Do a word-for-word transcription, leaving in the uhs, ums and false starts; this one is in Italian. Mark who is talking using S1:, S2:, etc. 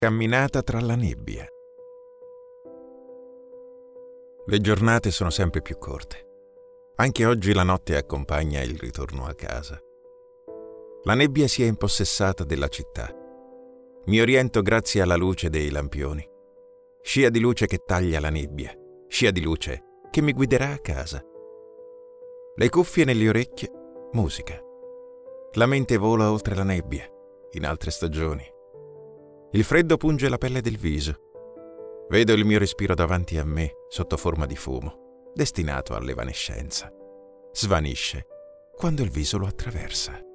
S1: Camminata tra la nebbia. Le giornate sono sempre più corte. Anche oggi la notte accompagna il ritorno a casa. La nebbia si è impossessata della città. Mi oriento grazie alla luce dei lampioni. Scia di luce che taglia la nebbia, scia di luce che mi guiderà a casa. Le cuffie nelle orecchie, musica. La mente vola oltre la nebbia, in altre stagioni. Il freddo punge la pelle del viso. Vedo il mio respiro davanti a me, sotto forma di fumo, destinato all'evanescenza. Svanisce quando il viso lo attraversa.